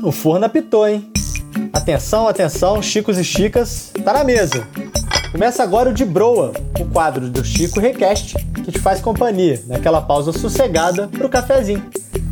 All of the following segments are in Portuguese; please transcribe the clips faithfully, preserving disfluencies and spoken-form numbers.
o forno apitou, hein? Atenção, atenção, Chicos e Chicas, tá na mesa. Começa agora o De Broa, o quadro do Chico Request, que te faz companhia naquela pausa sossegada pro cafezinho.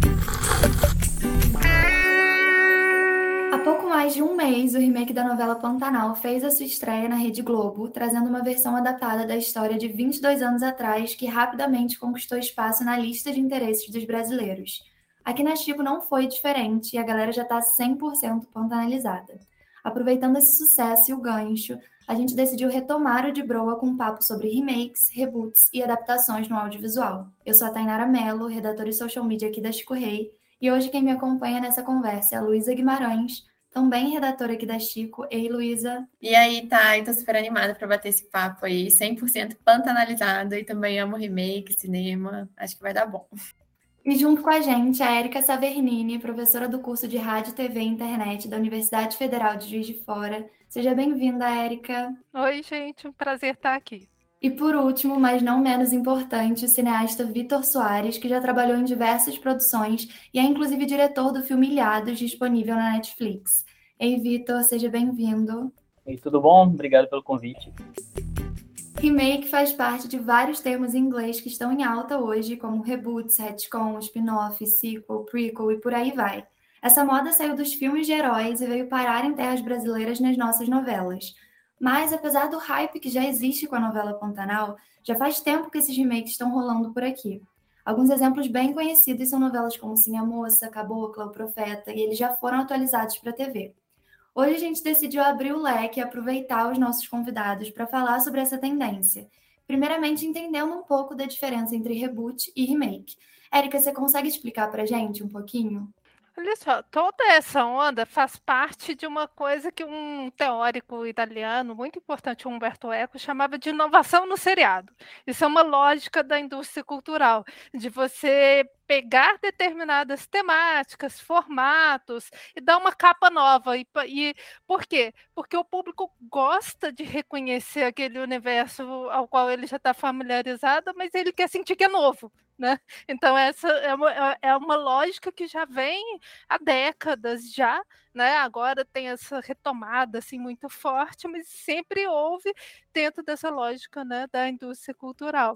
Há pouco mais de um mês, o remake da novela Pantanal fez a sua estreia na Rede Globo, trazendo uma versão adaptada da história de vinte e dois anos atrás, que rapidamente conquistou espaço na lista de interesses dos brasileiros. Aqui na Chico não foi diferente e a galera já está cem por cento pantanalizada. Aproveitando esse sucesso e o gancho, a gente decidiu retomar o De Broa com um papo sobre remakes, reboots e adaptações no audiovisual. Eu sou a Tainara Mello, redatora e social media aqui da Chico Rei, e hoje quem me acompanha nessa conversa é a Luísa Guimarães, também redatora aqui da Chico. Ei, Luísa. E aí, Thay, tô super animada para bater esse papo aí, cem por cento pantanalizada, e também amo remake, cinema, acho que vai dar bom. E junto com a gente, a Érica Savernini, professora do curso de Rádio, T V e Internet da Universidade Federal de Juiz de Fora. Seja bem-vinda, Érica. Oi, gente, um prazer estar aqui. E por último, mas não menos importante, o cineasta Vitor Soares, que já trabalhou em diversas produções e é inclusive diretor do filme Ilhados, disponível na Netflix. Ei, Vitor, seja bem-vindo. Ei, tudo bom? Obrigado pelo convite. Remake faz parte de vários termos em inglês que estão em alta hoje, como reboots, retcon, spin-off, sequel, prequel e por aí vai. Essa moda saiu dos filmes de heróis e veio parar em terras brasileiras nas nossas novelas. Mas, apesar do hype que já existe com a novela Pantanal, já faz tempo que esses remakes estão rolando por aqui. Alguns exemplos bem conhecidos são novelas como Sim a Moça, Cabocla, O Profeta, e eles já foram atualizados para a T V. Hoje a gente decidiu abrir o leque e aproveitar os nossos convidados para falar sobre essa tendência. Primeiramente, entendendo um pouco da diferença entre reboot e remake. Érica, você consegue explicar para a gente um pouquinho? Olha só, toda essa onda faz parte de uma coisa que um teórico italiano muito importante, Umberto Eco, chamava de inovação no seriado. Isso é uma lógica da indústria cultural, de você pegar determinadas temáticas, formatos e dar uma capa nova. E, e por quê? Porque o público gosta de reconhecer aquele universo ao qual ele já está familiarizado, mas ele quer sentir que é novo. Né? Então, essa é uma, é uma lógica que já vem há décadas já, né? Agora tem essa retomada assim, muito forte, mas sempre houve dentro dessa lógica, né, da indústria cultural.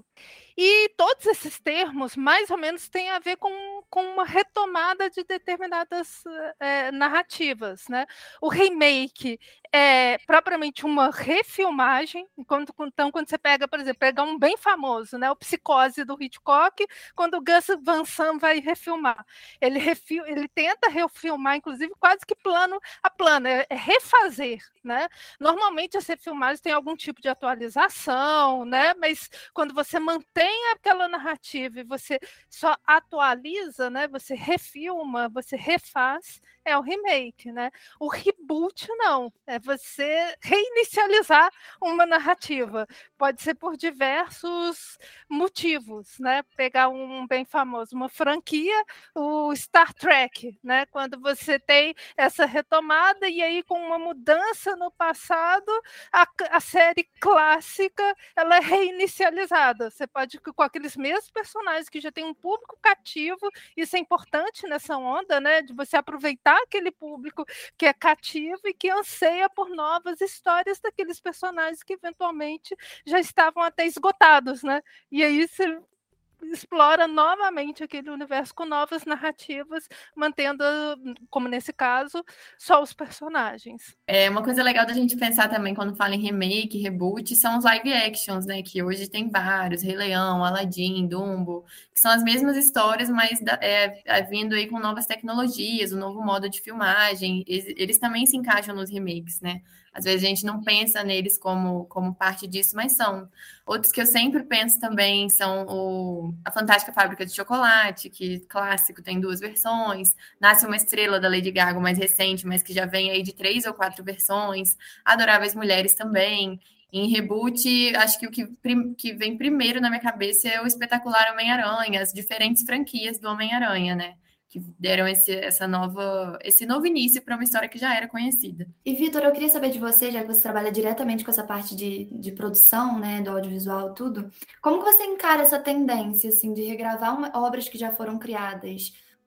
E todos esses termos, mais ou menos, têm a ver com, com uma retomada de determinadas é, narrativas. Né? O remake é propriamente uma refilmagem. Enquanto, então, quando você pega, por exemplo, pegar um bem famoso, né, o Psicose do Hitchcock, quando o Gus Van Sant vai refilmar. Ele, refil, ele tenta refilmar, inclusive, quase que plano a plano, é, é refazer. Né? Normalmente, as refilmagens têm algum tipo de atualização, né? Mas quando você mantém aquela narrativa e você só atualiza, né? Você refilma, você refaz, é o remake. Né? O reboot, não. É você reinicializar uma narrativa. Pode ser por diversos motivos. Né? Pegar um bem famoso, uma franquia, o Star Trek, né? Quando você tem essa retomada e aí com uma mudança no passado, a, a série clássica ela é reinicializada. Você pode, com aqueles mesmos personagens que já tem um público cativo, isso é importante nessa onda, né? De você aproveitar aquele público que é cativo e que anseia por novas histórias daqueles personagens que eventualmente já estavam até esgotados, né? E aí você explora novamente aquele universo com novas narrativas, mantendo, como nesse caso, só os personagens. É uma coisa legal da gente pensar também quando fala em remake, reboot, são os live actions, né? Que hoje tem vários, Rei Leão, Aladdin, Dumbo, que são as mesmas histórias, mas é, é, vindo aí com novas tecnologias, um novo modo de filmagem. Eles, eles também se encaixam nos remakes, né? Às vezes a gente não pensa neles como, como parte disso, mas são. Outros que eu sempre penso também são o, a Fantástica Fábrica de Chocolate, que clássico, tem duas versões. Nasce uma Estrela, da Lady Gaga, mais recente, mas que já vem aí de três ou quatro versões. Adoráveis Mulheres também. Em reboot, acho que o que, que vem primeiro na minha cabeça é o Espetacular Homem-Aranha, as diferentes franquias do Homem-Aranha, né? Que deram esse, essa nova, esse novo início para uma história que já era conhecida. E, Vitor, eu queria saber de você, já que você trabalha diretamente com essa parte de, de produção, né, do audiovisual, tudo, como que você encara essa tendência, assim, de regravar uma, obras que já foram criadas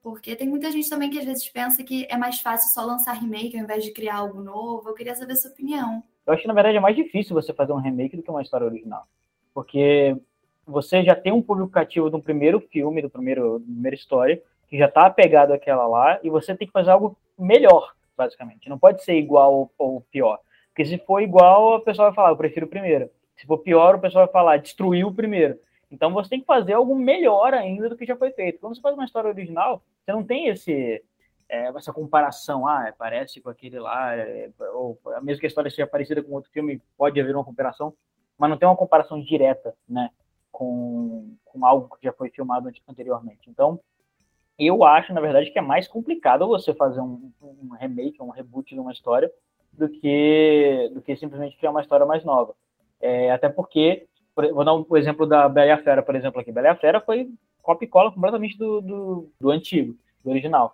Porque tem muita gente também que às vezes pensa que é mais fácil só lançar remake ao invés de criar algo novo. Eu queria saber a sua opinião. Eu acho que, na verdade, é mais difícil você fazer um remake do que uma história original. Porque você já tem um público cativo do primeiro filme, do primeiro, da primeira história, que já está apegado àquela lá, e você tem que fazer algo melhor, basicamente. Não pode ser igual ou, ou pior. Porque se for igual, o pessoal vai falar, eu prefiro o primeiro. Se for pior, o pessoal vai falar, destruiu o primeiro. Então você tem que fazer algo melhor ainda do que já foi feito. Quando você faz uma história original, você não tem esse, é, essa comparação, ah, parece com aquele lá, é, ou mesmo que a história seja parecida com outro filme, pode haver uma comparação, mas não tem uma comparação direta, né, com, com algo que já foi filmado anteriormente. Então, eu acho, na verdade, que é mais complicado você fazer um, um remake, um reboot de uma história, do que, do que simplesmente criar uma história mais nova. É, até porque, vou dar o exemplo da Bela e a Fera, por exemplo, aqui. Bela e a Fera foi copia e cola completamente do, do, do antigo, do original.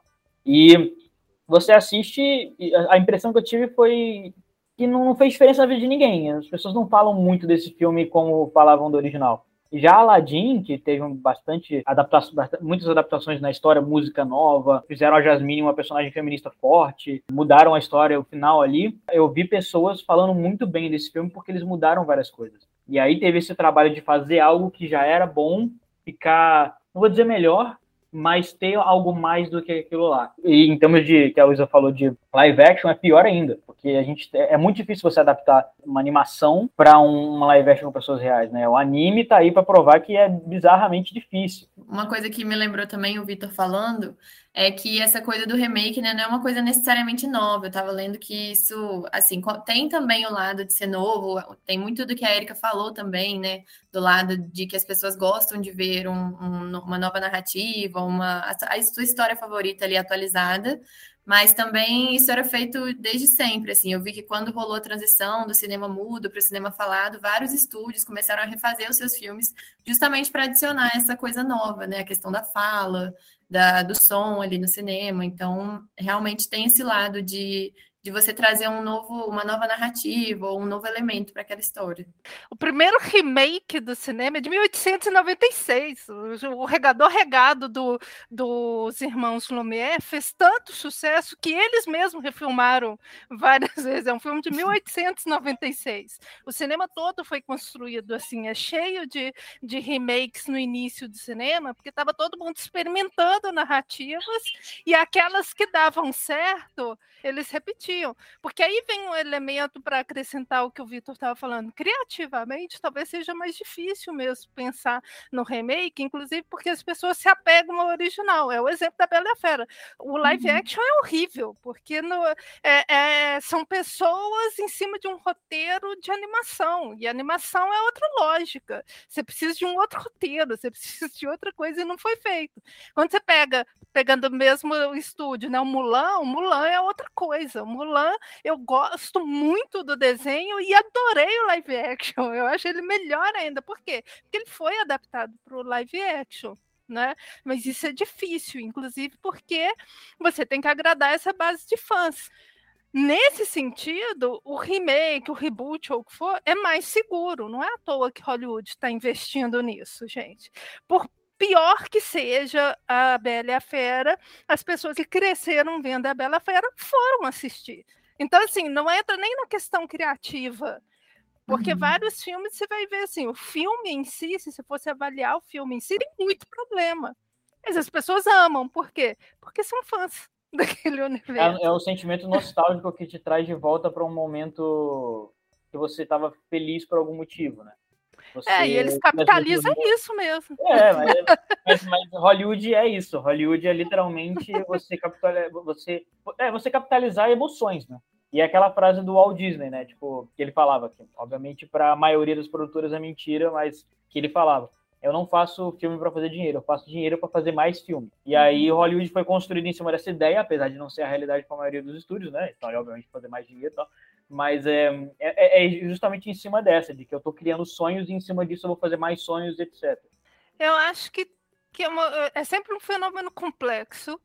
E você assiste, a impressão que eu tive foi que não fez diferença na vida de ninguém. As pessoas não falam muito desse filme como falavam do original. E já Aladdin, que teve bastante adaptação, muitas adaptações na história, música nova, fizeram a Jasmine uma personagem feminista forte, mudaram a história, o final ali. Eu vi pessoas falando muito bem desse filme porque eles mudaram várias coisas. E aí teve esse trabalho de fazer algo que já era bom, ficar, não vou dizer melhor, mas ter algo mais do que aquilo lá. E em termos de, que a Luísa falou de live action, é pior ainda, porque a gente, é muito difícil você adaptar uma animação para um, uma live action com pessoas reais, né? O anime tá aí para provar que é bizarramente difícil. Uma coisa que me lembrou também o Vitor falando é que essa coisa do remake, né, não é uma coisa necessariamente nova. Eu tava lendo que isso, assim, tem também o lado de ser novo, tem muito do que a Erika falou também, né, do lado de que as pessoas gostam de ver um, um, uma nova narrativa, uma, a sua história favorita ali atualizada, mas também isso era feito desde sempre, assim. Eu vi que quando rolou a transição do cinema mudo para o cinema falado, vários estúdios começaram a refazer os seus filmes justamente para adicionar essa coisa nova, né, a questão da fala, Da, do som ali no cinema. Então, realmente tem esse lado de, de você trazer um novo, uma nova narrativa ou um novo elemento para aquela história. O primeiro remake do cinema é de mil oitocentos e noventa e seis. O Regador Regado do, dos irmãos Lumière fez tanto sucesso que eles mesmos refilmaram várias vezes. É um filme de mil oitocentos e noventa e seis. O cinema todo foi construído assim, é cheio de, de remakes no início do cinema, porque estava todo mundo experimentando narrativas e aquelas que davam certo, eles repetiam. Porque aí vem um elemento para acrescentar o que o Vitor estava falando. Criativamente, talvez seja mais difícil mesmo pensar no remake, inclusive porque as pessoas se apegam ao original. É o exemplo da Bela e a Fera. O live uhum. action é horrível, porque no, é, é, são pessoas em cima de um roteiro de animação, e a animação é outra lógica. Você precisa de um outro roteiro, você precisa de outra coisa e não foi feito. Quando você pega, pegando mesmo o estúdio, né? O Mulan, o Mulan é outra coisa. O Mulan, eu gosto muito do desenho e adorei o live action. Eu acho ele melhor ainda. Por quê? Porque ele foi adaptado para o live action, né? Mas isso é difícil, inclusive porque você tem que agradar essa base de fãs. Nesse sentido, o remake, o reboot ou o que for, é mais seguro. Não é à toa que Hollywood está investindo nisso, gente. Por pior que seja a Bela e a Fera, as pessoas que cresceram vendo a Bela e a Fera foram assistir. Então, assim, não entra nem na questão criativa, porque uhum. vários filmes você vai ver assim, o filme em si, se você fosse avaliar o filme em si, tem muito problema. Mas as pessoas amam, por quê? Porque são fãs daquele universo. É, é o sentimento nostálgico que te traz de volta para um momento que você estava feliz por algum motivo, né? Você, é, e eles capitalizam isso mesmo. É, mas, mas, mas Hollywood é isso. Hollywood é literalmente você, capitalizar, você, é, você capitalizar emoções, né? E é aquela frase do Walt Disney, né? Tipo, que ele falava, que obviamente para a maioria das produtoras é mentira, mas que ele falava, eu não faço filme para fazer dinheiro, eu faço dinheiro para fazer mais filme. E aí Hollywood foi construído em cima dessa ideia, apesar de não ser a realidade para a maioria dos estúdios, né? Então, obviamente, fazer mais dinheiro e tal. Mas é, é, é justamente em cima dessa, de que eu estou criando sonhos e em cima disso eu vou fazer mais sonhos, etcétera. Eu acho que, que é, uma, é sempre um fenômeno complexo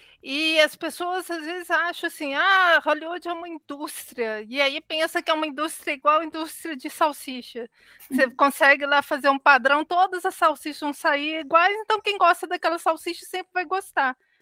e as pessoas às vezes acham assim, ah, Hollywood é uma indústria, e aí pensa que é uma indústria igual a indústria de salsicha. Você consegue lá fazer um padrão, todas as salsichas vão sair iguais, então quem gosta daquela salsicha sempre vai gostar.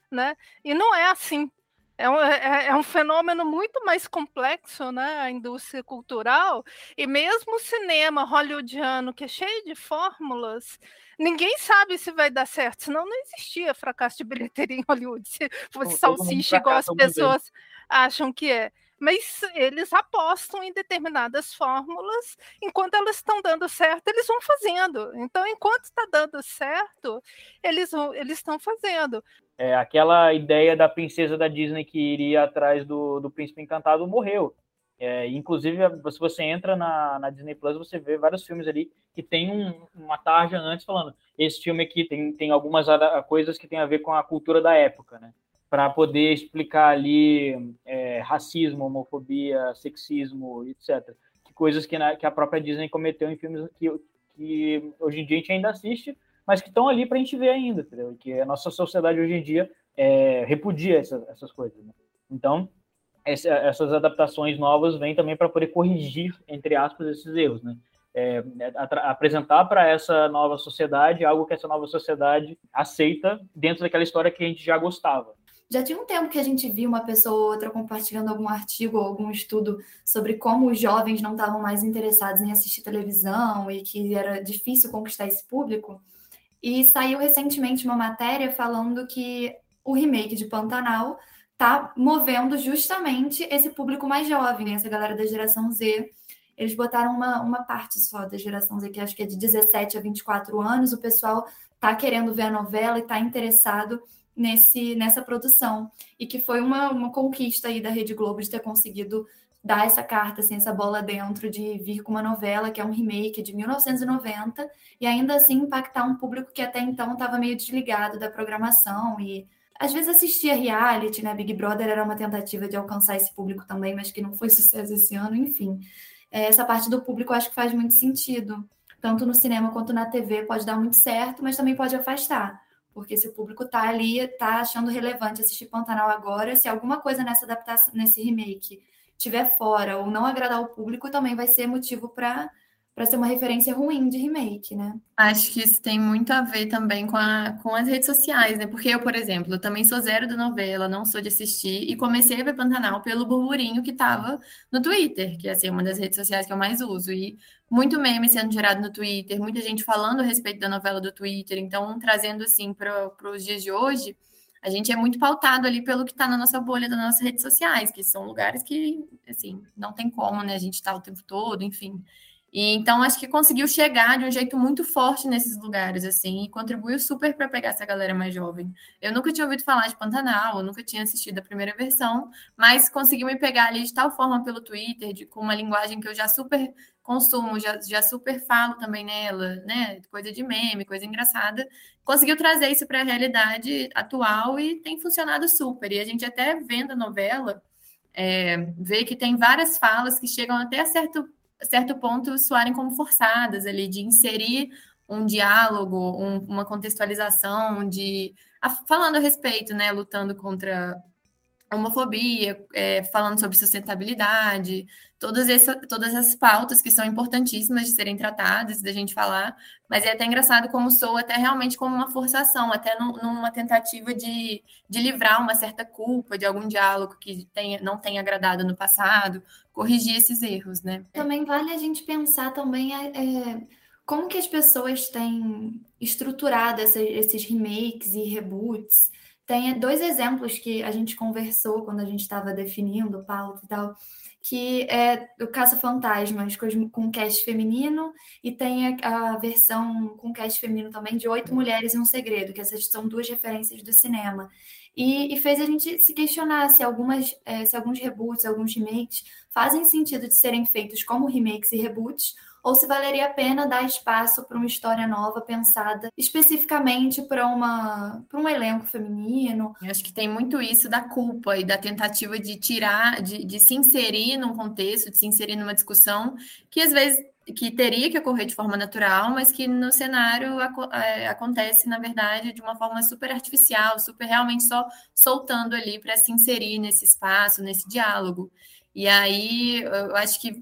né? E não é assim. É um, é, é um fenômeno muito mais complexo, né? A indústria cultural, e mesmo o cinema hollywoodiano, que é cheio de fórmulas, ninguém sabe se vai dar certo, senão não existia fracasso de bilheteria em Hollywood, se fosse salsicha igual as pessoas acham que é. Mas eles apostam em determinadas fórmulas, enquanto elas estão dando certo, eles vão fazendo. Então, enquanto está dando certo, eles eles estão fazendo. É, aquela ideia da princesa da Disney que iria atrás do, do príncipe encantado morreu. É, inclusive, se você entra na, na Disney Plus, você vê vários filmes ali que tem um, uma tarja antes falando, esse filme aqui tem, tem algumas coisas que tem a ver com a cultura da época, né? Para poder explicar ali é, racismo, homofobia, sexismo, etcétera. Que coisas que, na, que a própria Disney cometeu em filmes que, que hoje em dia a gente ainda assiste, mas que estão ali para a gente ver ainda, entendeu? E que a nossa sociedade hoje em dia é, repudia essas, essas coisas, né? Então, essa, essas adaptações novas vêm também para poder corrigir, entre aspas, esses erros, né? É, apresentar para essa nova sociedade algo que essa nova sociedade aceita dentro daquela história que a gente já gostava. Já tinha um tempo que a gente viu uma pessoa ou outra compartilhando algum artigo ou algum estudo sobre como os jovens não estavam mais interessados em assistir televisão e que era difícil conquistar esse público. E saiu recentemente uma matéria falando que o remake de Pantanal está movendo justamente esse público mais jovem, essa galera da geração Z. Eles botaram uma, uma parte só da geração Z, que acho que é de dezessete a vinte e quatro anos. O pessoal está querendo ver a novela e está interessado nesse, nessa produção. E que foi uma, uma conquista aí da Rede Globo de ter conseguido dar essa carta, assim, essa bola dentro, de vir com uma novela que é um remake de mil novecentos e noventa e ainda assim impactar um público que até então estava meio desligado da programação e às vezes assistia reality, né? Big Brother era uma tentativa de alcançar esse público também, mas que não foi sucesso esse ano, enfim. Essa parte do público eu acho que faz muito sentido. Tanto no cinema quanto na T V pode dar muito certo, mas também pode afastar. Porque se o público está ali, está achando relevante assistir Pantanal agora, se alguma coisa nessa adaptação, nesse remake tiver fora ou não agradar o público, também vai ser motivo para para ser uma referência ruim de remake, né? Acho que isso tem muito a ver também com, a, com as redes sociais, né? Porque eu, por exemplo, eu também sou zero da novela, não sou de assistir, e comecei a ver Pantanal pelo burburinho que estava no Twitter, que é assim, uma das redes sociais que eu mais uso, e muito meme sendo gerado no Twitter, muita gente falando a respeito da novela do Twitter, então trazendo assim para os dias de hoje, a gente é muito pautado ali pelo que está na nossa bolha das nossas redes sociais, que são lugares que, assim, não tem como, né? A gente está o tempo todo, enfim. E, então, acho que conseguiu chegar de um jeito muito forte nesses lugares, assim, e contribuiu super para pegar essa galera mais jovem. Eu nunca tinha ouvido falar de Pantanal, eu nunca tinha assistido a primeira versão, mas conseguiu me pegar ali de tal forma pelo Twitter, de, com uma linguagem que eu já super consumo, já, já super falo também nela, né? Coisa de meme, coisa engraçada. Conseguiu trazer isso para a realidade atual e tem funcionado super. E a gente até vendo a novela, é, vê que tem várias falas que chegam até a certo certo ponto soarem como forçadas ali, de inserir um diálogo, um, uma contextualização, de a, falando a respeito, né, lutando contra a homofobia, é, falando sobre sustentabilidade, todas, essa, todas essas pautas que são importantíssimas de serem tratadas, da gente falar, mas é até engraçado como soa até realmente como uma forçação, até num, numa tentativa de, de livrar uma certa culpa de algum diálogo que tenha, não tenha agradado no passado, corrigir esses erros, né? Também vale a gente pensar também é, como que as pessoas têm estruturado essa, esses remakes e reboots. Tem dois exemplos que a gente conversou quando a gente estava definindo pauta e tal, que é o Caça-Fantasmas com cast feminino e tem a, a versão com cast feminino também de Oito Mulheres e um Segredo, que essas são duas referências do cinema. E, e fez a gente se questionar se, algumas, é, se alguns reboots, alguns remakes fazem sentido de serem feitos como remakes e reboots, ou se valeria a pena dar espaço para uma história nova pensada especificamente para uma para um elenco feminino. Eu acho que tem muito isso da culpa e da tentativa de tirar, de, de se inserir num contexto, de se inserir numa discussão que às vezes que teria que ocorrer de forma natural, mas que no cenário é, acontece, na verdade, de uma forma super artificial, super realmente só soltando ali para se inserir nesse espaço, nesse diálogo. E aí eu acho que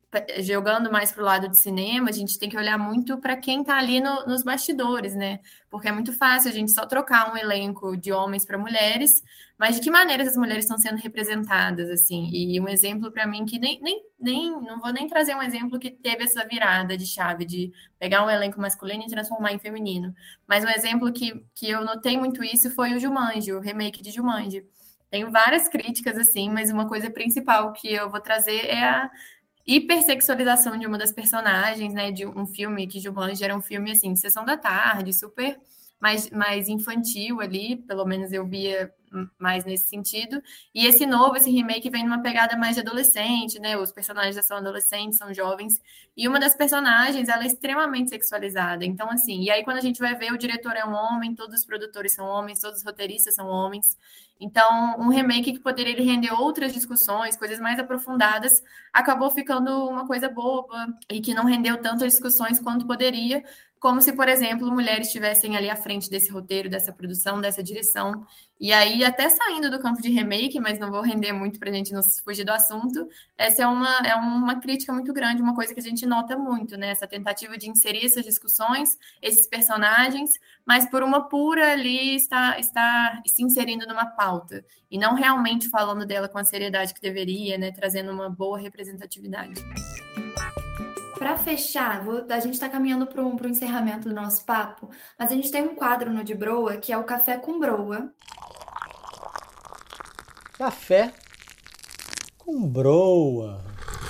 jogando mais para o lado de cinema, a gente tem que olhar muito para quem está ali no, nos bastidores, né? Porque é muito fácil a gente só trocar um elenco de homens para mulheres, mas de que maneira as mulheres estão sendo representadas, assim? E um exemplo para mim que nem, nem, nem, não vou nem trazer um exemplo que teve essa virada de chave, de pegar um elenco masculino e transformar em feminino, mas um exemplo que, que eu notei muito isso foi o Jumanji, o remake de Jumanji. Tenho várias críticas, assim, mas uma coisa principal que eu vou trazer é a hipersexualização de uma das personagens, né, de um filme que Jumanji era um filme, assim, de sessão da tarde, super mais, mais infantil ali, pelo menos eu via mais nesse sentido, e esse novo, esse remake vem numa pegada mais de adolescente, né, os personagens já são adolescentes, são jovens, e uma das personagens, ela é extremamente sexualizada, então, assim, e aí quando a gente vai ver, o diretor é um homem, todos os produtores são homens, todos os roteiristas são homens, então, um remake que poderia render outras discussões, coisas mais aprofundadas, acabou ficando uma coisa boba e que não rendeu tantas discussões quanto poderia, como se, por exemplo, mulheres estivessem ali à frente desse roteiro, dessa produção, dessa direção. E aí, até saindo do campo de remake, mas não vou render muito para a gente não fugir do assunto, essa é uma, é uma crítica muito grande, uma coisa que a gente nota muito, né? Essa tentativa de inserir essas discussões, esses personagens, mas por uma pura ali está, está se inserindo numa pauta, e não realmente falando dela com a seriedade que deveria, né? Trazendo uma boa representatividade. Para fechar, vou, a gente está caminhando para o encerramento do nosso papo, mas a gente tem um quadro no De Broa, que é o Café com Broa. Café com Broa.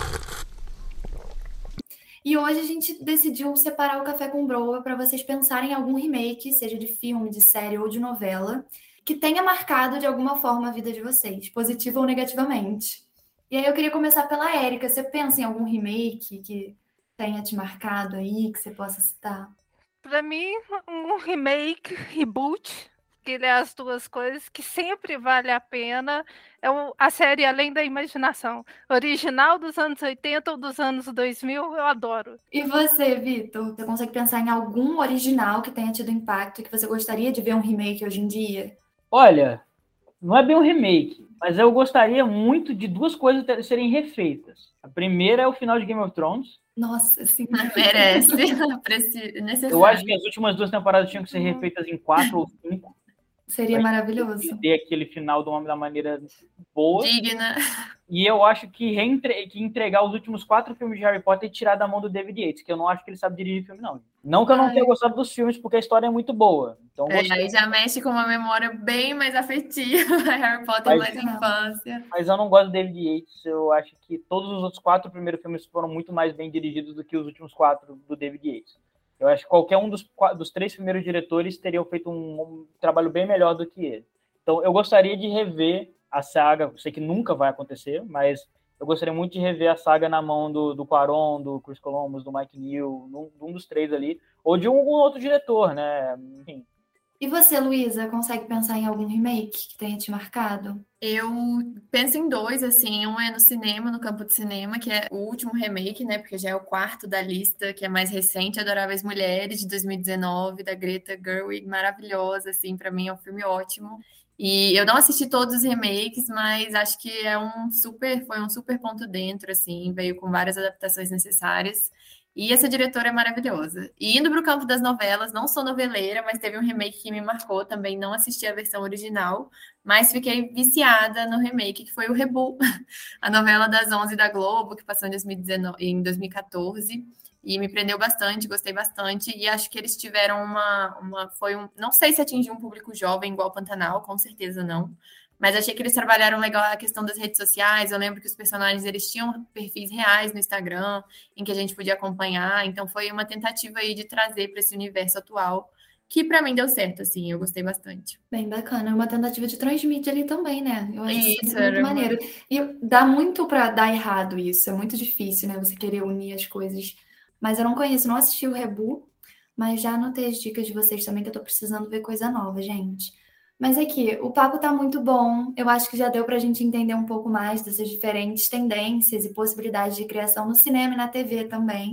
E hoje a gente decidiu separar o Café com Broa para vocês pensarem em algum remake, seja de filme, de série ou de novela, que tenha marcado de alguma forma a vida de vocês, positiva ou negativamente. E aí eu queria começar pela Érica. Você pensa em algum remake que tenha te marcado aí, que você possa citar? Para mim, um remake, reboot, que ele é as duas coisas, que sempre vale a pena, é o, a série Além da Imaginação. Original dos anos oitenta ou dos anos dois mil, eu adoro. E você, Vitor? Você consegue pensar em algum original que tenha tido impacto e que você gostaria de ver um remake hoje em dia? Olha, não é bem um remake, mas eu gostaria muito de duas coisas serem refeitas. A primeira é o final de Game of Thrones. Nossa, sim. Merece. Necessário. Eu acho que as últimas duas temporadas tinham que ser refeitas em quatro ou cinco. Seria maravilhoso. Ter aquele final de uma da maneira boa. Digna. E eu acho que, reentre... que entregar os últimos quatro filmes de Harry Potter e tirar da mão do David Yates, que eu não acho que ele sabe dirigir filme, não. Não que eu não Ai. tenha gostado dos filmes, porque a história é muito boa. Então, é, aí já mexe com uma memória bem mais afetiva. Harry Potter mas, mais infância. Mas eu não gosto do David Yates. Eu acho que todos os outros quatro primeiros filmes foram muito mais bem dirigidos do que os últimos quatro do David Yates. Eu acho que qualquer um dos, dos três primeiros diretores teriam feito um, um trabalho bem melhor do que ele. Então, eu gostaria de rever a saga, eu sei que nunca vai acontecer, mas eu gostaria muito de rever a saga na mão do, do Cuarón, do Chris Columbus, do Mike Neill, num, um dos três ali, ou de algum outro diretor, né? Enfim. E você, Luísa, consegue pensar em algum remake que tenha te marcado? Eu penso em dois, assim, um é no cinema, no campo de cinema, que é o último remake, né, porque já é o quarto da lista, que é mais recente, Adoráveis Mulheres, de dois mil e dezenove, da Greta Gerwig, maravilhosa, assim, para mim é um filme ótimo. E eu não assisti todos os remakes, mas acho que é um super, foi um super ponto dentro, assim, veio com várias adaptações necessárias. E essa diretora é maravilhosa. E indo para o campo das novelas, não sou noveleira, mas teve um remake que me marcou também. Não assisti a versão original, mas fiquei viciada no remake, que foi o Rebu, a novela das onze da Globo, que passou em dois mil e dezenove, em dois mil e catorze. E me prendeu bastante, gostei bastante. E acho que eles tiveram uma... uma foi um, não sei se atingiu um público jovem igual Pantanal, com certeza não. Mas achei que eles trabalharam legal a questão das redes sociais. Eu lembro que os personagens, eles tinham perfis reais no Instagram, em que a gente podia acompanhar. Então, foi uma tentativa aí de trazer para esse universo atual, que para mim deu certo, assim. Eu gostei bastante. Bem bacana. É uma tentativa de transmitir ali também, né? Eu acho isso, isso muito maneiro. Uma... E dá muito para dar errado isso. É muito difícil, né? Você querer unir as coisas. Mas eu não conheço, não assisti o Rebu, mas já anotei as dicas de vocês também, que eu tô precisando ver coisa nova, gente. Mas aqui, o papo tá muito bom. Eu acho que já deu pra gente entender um pouco mais dessas diferentes tendências e possibilidades de criação no cinema e na T V também.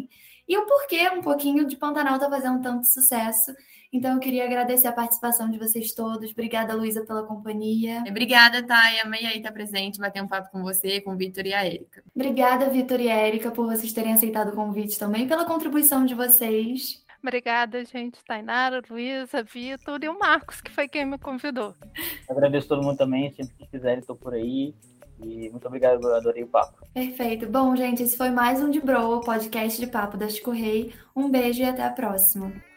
e o porquê um pouquinho de Pantanal tá fazendo tanto sucesso. Então eu queria agradecer a participação de vocês todos. Obrigada, Luísa, pela companhia. Obrigada, Thay. Amei aí estar presente, bater um papo com você, com o Vitor e a Érica. Obrigada, Vitor e Érica, por vocês terem aceitado o convite também, pela contribuição de vocês. Obrigada, gente. Tainara, Luísa, Vitor e o Marcos, que foi quem me convidou. Agradeço todo mundo também, sempre que quiserem, estou por aí. E muito obrigado, eu adorei o papo. Perfeito. Bom, gente, esse foi mais um De Broa, podcast de papo da Chico Rei. Um beijo e até a próxima.